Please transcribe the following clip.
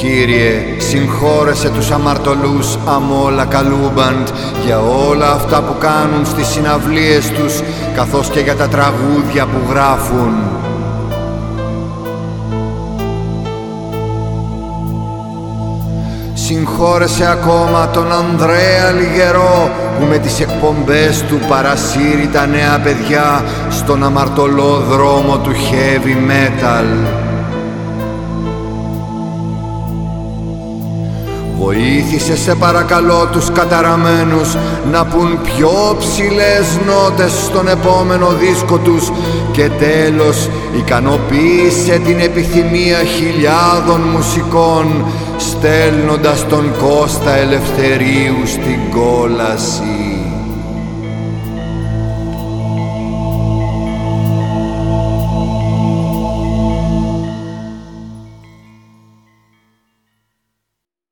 Κύριε, συγχώρεσε τους αμαρτωλούς Αμόλα Καλούμπαντ για όλα αυτά που κάνουν στις συναυλίες τους, καθώς και για τα τραγούδια που γράφουν. Συγχώρεσε ακόμα τον Ανδρέα Λιγερό, που με τις εκπομπές του παρασύρει τα νέα παιδιά στον αμαρτωλό δρόμο του heavy metal. Βοήθησε σε παρακαλώ τους καταραμένους να πουν πιο ψηλές νότες στον επόμενο δίσκο τους και τέλος ικανοποίησε την επιθυμία χιλιάδων μουσικών στέλνοντας τον Κώστα Ελευθερίου στην κόλαση.